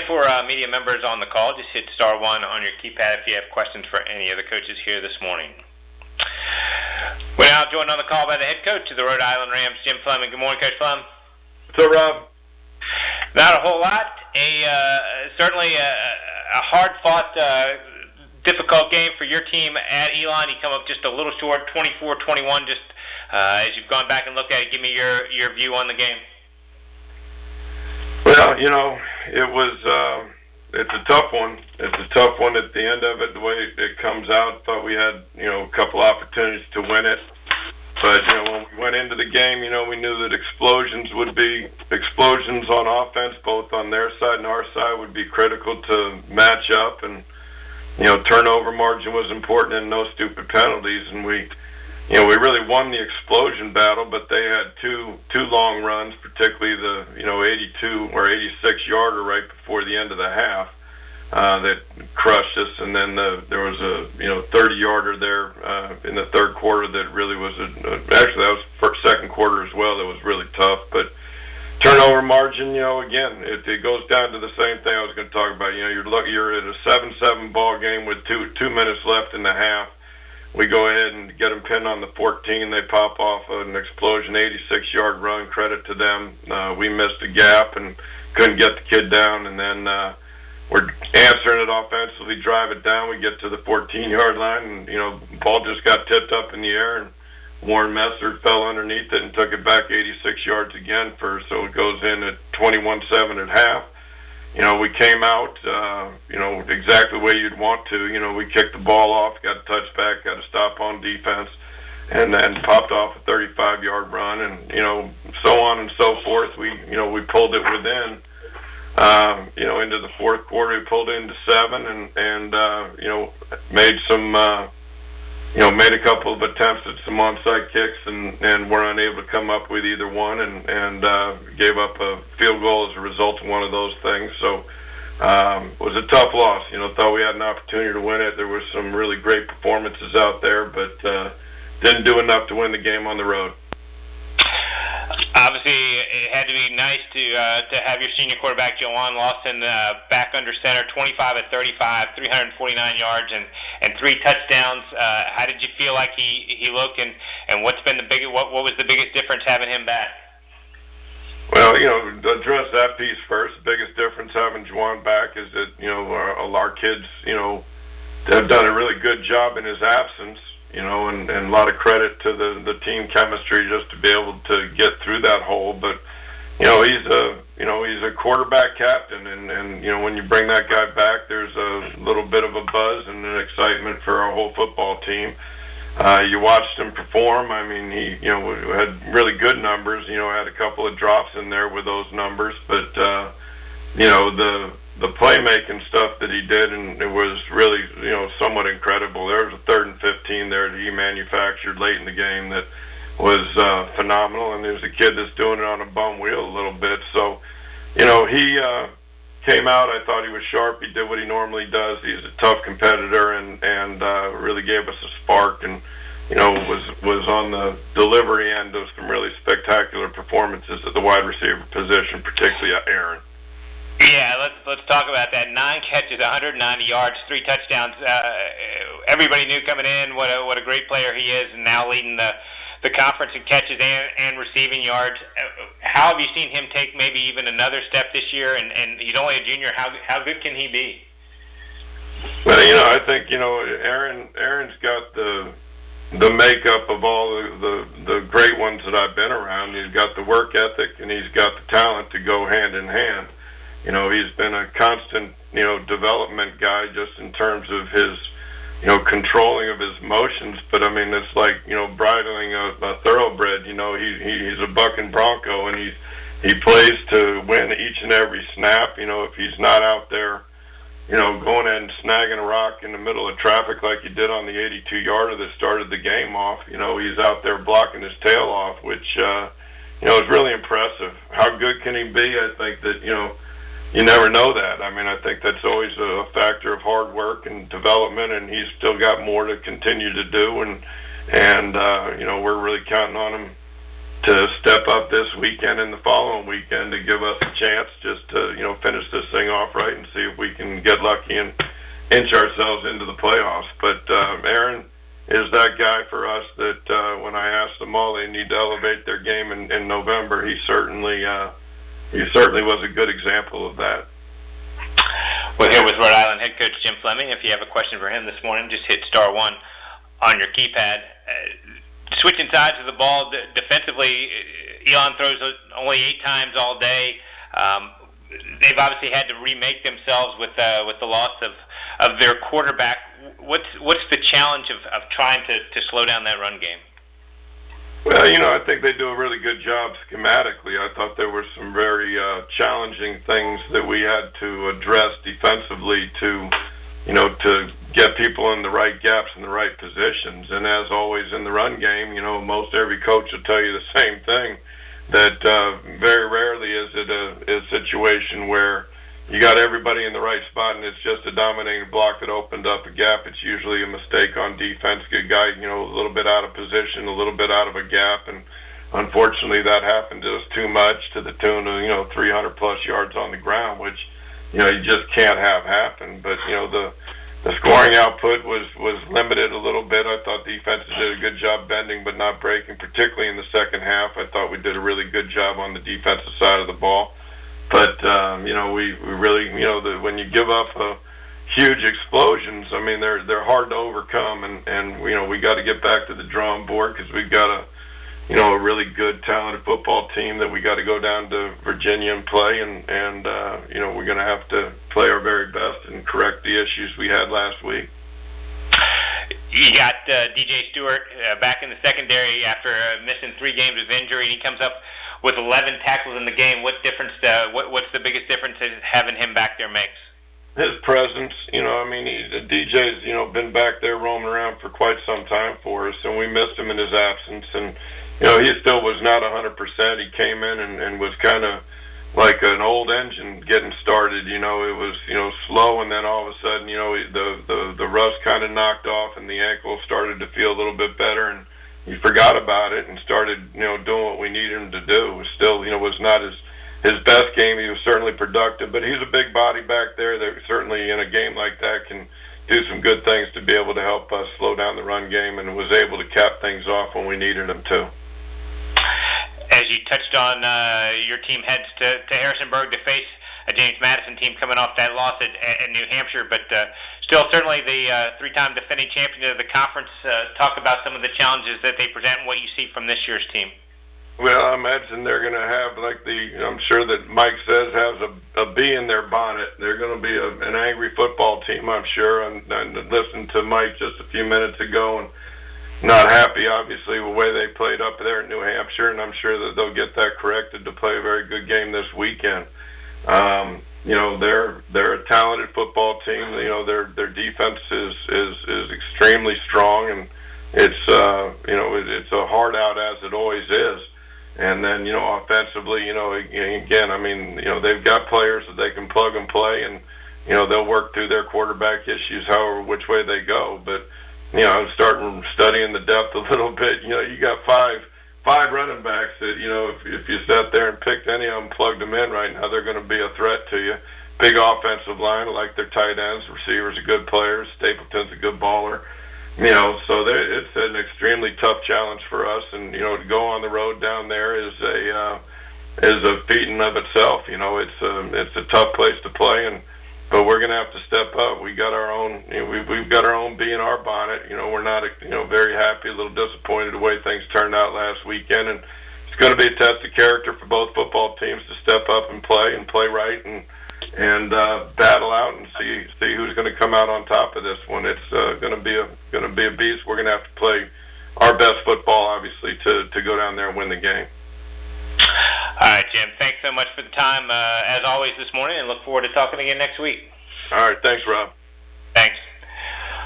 for media members on the call, just hit star 1 on your keypad if you have questions for any of the coaches here this morning. We're now joined on the call by the head coach of the Rhode Island Rams, Jim Fleming. Good morning, Coach Flem. What's up, Rob? Not a whole lot. Certainly a hard-fought, difficult game for your team at Elon. You come up just a little short, 24-21. Just as you've gone back and looked at it, give me your view on the game. Well, it's a tough one. It's a tough one at the end of it, the way it comes out. Thought we had, a couple opportunities to win it. But, when we went into the game, we knew that explosions on offense, both on their side and our side, would be critical to match up. And, turnover margin was important and no stupid penalties. And we really won the explosion battle, but they had two long runs, particularly the 82 or 86 yarder right before the end of the half that crushed us, and then there was a 30 yarder there in the third quarter that really was actually that was second quarter as well. That was really tough, but turnover margin, again, it goes down to the same thing I was going to talk about. You're at a 7-7 ball game with two minutes left in the half. We go ahead and get them pinned on the 14. They pop off an explosion, 86-yard run. Credit to them. We missed a gap and couldn't get the kid down. And then we're answering it offensively, drive it down. We get to the 14-yard line, and, ball just got tipped up in the air. And Warren Messer fell underneath it and took it back 86 yards again. So it goes in at 21-7 at half. We came out, exactly the way you'd want to. We kicked the ball off, got a touchback, got a stop on defense, and then popped off a 35-yard run, and, so on and so forth. We pulled it within, into the fourth quarter. We pulled it into 7 and made some, made a couple of attempts at some onside kicks and were unable to come up with either one and gave up a field goal as a result of one of those things. So it was a tough loss. Thought we had an opportunity to win it. There were some really great performances out there, but didn't do enough to win the game on the road. Obviously, it had to be nice to have your senior quarterback, Joanne Lawson, back under center, 25 of 35, 349 yards, and 3 touchdowns. How did you feel like he looked, and what's been what was the biggest difference having him back? Well, address that piece first. The biggest difference having Juwan back is that, our kids, have done a really good job in his absence. And a lot of credit to the team chemistry just to be able to get through that hole. But, he's a quarterback captain, and when you bring that guy back, there's a little bit of a buzz and an excitement for our whole football team. You watched him perform. I mean, he, had really good numbers, had a couple of drops in there with those numbers, but, the playmaking stuff that he did, and it was really, somewhat incredible. There was a 3rd and 15 there that he manufactured late in the game that was phenomenal, and there's a kid that's doing it on a bum wheel a little bit. So, he came out. I thought he was sharp. He did what he normally does. He's a tough competitor, and really gave us a spark, and was on the delivery end of some really spectacular performances at the wide receiver position, particularly at Aaron. Yeah, let's talk about that. 9 catches, 190 yards, 3 touchdowns. Everybody knew coming in what a great player he is, and now leading the conference in catches and receiving yards. How have you seen him take maybe even another step this year? And he's only a junior. How good can he be? Well, I think Aaron's got the makeup of all the great ones that I've been around. He's got the work ethic and he's got the talent to go hand in hand. He's been a constant, development guy just in terms of his, controlling of his emotions. But, I mean, it's like, bridling a thoroughbred. He's a bucking bronco, and he plays to win each and every snap. If he's not out there, going in and snagging a rock in the middle of traffic like he did on the 82-yarder that started the game off, he's out there blocking his tail off, which, is really impressive. How good can he be? I think that, you never know that. I mean, I think that's always a factor of hard work and development, and he's still got more to continue to do, and we're really counting on him, step up this weekend and the following weekend to give us a chance just to, finish this thing off right and see if we can get lucky and inch ourselves into the playoffs. But Aaron is that guy for us that when I asked them all they need to elevate their game in November, he certainly was a good example of that. We're here with Rhode Island head coach Jim Fleming. If you have a question for him this morning, just hit *1 on your keypad. Switching sides of the ball defensively, Elon throws only 8 times all day. They've obviously had to remake themselves with the loss of their quarterback. What's the challenge of trying to slow down that run game? Well, I think they do a really good job schematically. I thought there were some very challenging things that we had to address defensively to get people in the right gaps in the right positions. And as always in the run game, most every coach will tell you the same thing, that very rarely is it a situation where you got everybody in the right spot and it's just a dominating block that opened up a gap. It's usually a mistake on defense, get a guy, a little bit out of position, a little bit out of a gap, and unfortunately that happened to us too much, to the tune of 300 plus yards on the ground, which you just can't have happen. But the scoring output was limited a little bit. I thought defenses did a good job bending but not breaking, particularly in the second half. I thought we did a really good job on the defensive side of the ball. But, we really, when you give up huge explosions, I mean, they're hard to overcome. And we got to get back to the drawing board because we've got a really good, talented football team that we got to go down to Virginia and play. And we're going to have to play our very best and correct the issues we had last week. You got DJ Stewart back in the secondary after missing 3 games with injury, and he comes up with 11 tackles in the game. What difference? What's the biggest difference that having him back there makes? His presence. DJ's been back there roaming around for quite some time for us, and we missed him in his absence. And he still was not 100%. He came in and was kind of like an old engine getting started. It was slow, and then all of a sudden the rust kind of knocked off, and the ankle started to feel a little bit better, and he forgot about it and started doing what we needed him to do. It was still was not his best game. He was certainly productive, but he's a big body back there that certainly in a game like that can do some good things to be able to help us slow down the run game, and was able to cap things off when we needed him to. As you touched on, your team heads to Harrisonburg to face a James Madison team coming off that loss at New Hampshire, but still certainly the 3-time defending champion of the conference. Talk about some of the challenges that they present and what you see from this year's team. Well, I imagine they're going to have, I'm sure that Mike says, has a bee in their bonnet. They're going to be an angry football team, I'm sure. And listened to Mike just a few minutes ago, and not happy, obviously, with the way they played up there in New Hampshire, and I'm sure that they'll get that corrected to play a very good game this weekend. They're a talented football team. Their defense is extremely strong, and it's it's a hard out as it always is. And then offensively, again, I mean, they've got players that they can plug and play, and they'll work through their quarterback issues however which way they go. But I'm starting studying the depth a little bit. You got five running backs that, if you sat there and picked any of them, plugged them in right now, they're going to be a threat to you. Big offensive line, like their tight ends, receivers are good players. Stapleton's a good baller. So it's an extremely tough challenge for us, and to go on the road down there is a feat in of itself. It's a tough place to play, but we're going to have to step up. We got our own. We've got our own bee in our bonnet. We're not very happy, a little disappointed the way things turned out last weekend, and it's going to be a test of character for both football teams to step up and play right, and battle out and see who's going to come out on top of this one. It's going to be a beast. We're going to have to play our best football, obviously, to go down there and win the game. All right, Jim. Thanks so much for the time, as always, this morning, and look forward to talking again next week. All right. Thanks, Rob.